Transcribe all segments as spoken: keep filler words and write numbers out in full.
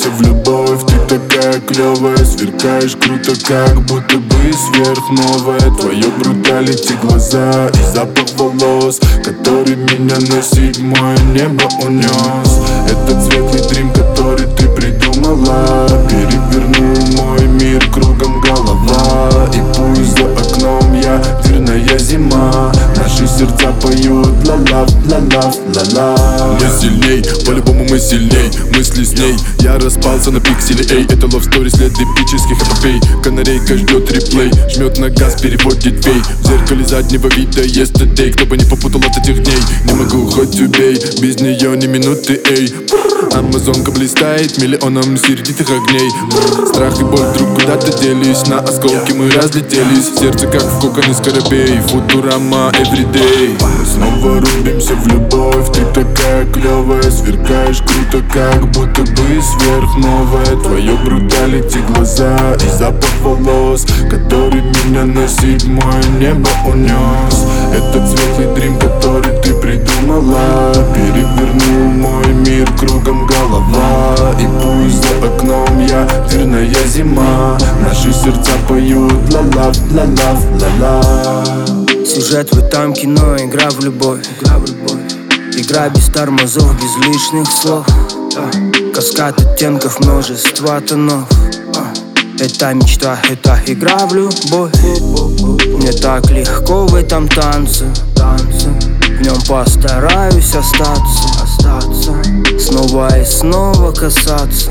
влюбимся в любовь. Ты такая клевая, сверкаешь круто, как будто бы сверхновая. Твое бруталити глаза и запах волос, который меня на седьмое небо унес. Этот светлый дрим, который ты придумала, перевернул мой мир кругом голова. И пусть за окном я верная зима, наши сердца поют ла-ла, ла-ла, ла-ла. Мы сильней, по-любому мы сильней. Мысли с ней, я распался на пиксели. Эй, это love story, след эпических эпопей. Канарейка ждет реплей, жмет на газ, переводит фей. В зеркале заднего вида yesterday. Кто бы не попутал от этих дней, не могу, хоть убей, без нее ни минуты, эй. Амазонка блистает миллионом сердитых огней. Страх и боль вдруг куда-то делись, на осколки мы разлетелись. Сердце как в коконе скоробей, Футурама everyday. Мы снова рубимся в любовь. Ты такая клевая, сверкаешь круто, как будто бы сверхновая. Твое бруталити глаза и запах волос, который меня на седьмое небо унес. Этот светлый дрим, который ты придумала, перевернул мой мир кругом голова. И пусть за окном я верная зима, наши сердца поют ла-ла, ла-ла, ла-ла. Сюжет в этом кино, игра в любовь. Игра без тормозов, без лишних слов. Каскад оттенков, множество тонов. Это мечта, это игра в любовь. Мне так легко в этом танце. В нем постараюсь остаться. Снова и снова касаться.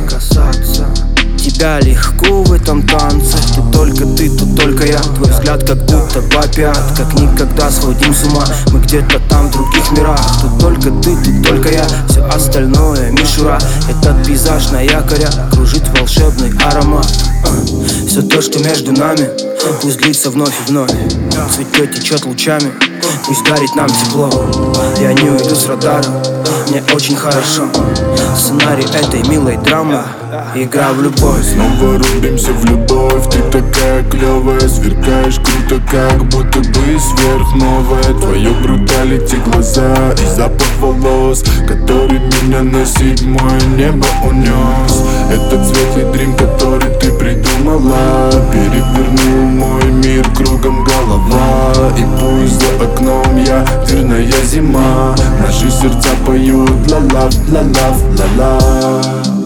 Тебя легко в этом танце. Тут только ты, тут только я. Твой взгляд как будто опять, как никогда сходим с ума. Мы где-то там в других мирах. Тут только ты, тут только я. Все остальное мишура. Этот пейзаж на якоря кружит волшебный аромат. Все то, что между нами, пусть длится вновь и вновь. Цветет, течет лучами, пусть дарит нам тепло. Я не уйду с радара, мне очень хорошо. Сценарий этой милой драмы, игра в любовь. Снова рубимся в любовь. Ты такая клевая, сверкаешь круто, как будто бы сверхновая. Твое бруталити глаза и запах волос, который меня на седьмое небо унес. Этот светлый дрим, который ты придумала, перевернул мой мир кругом голова. И пусть за окном я верная зима, наши сердца поют ла-ла, ла-ла, ла-ла.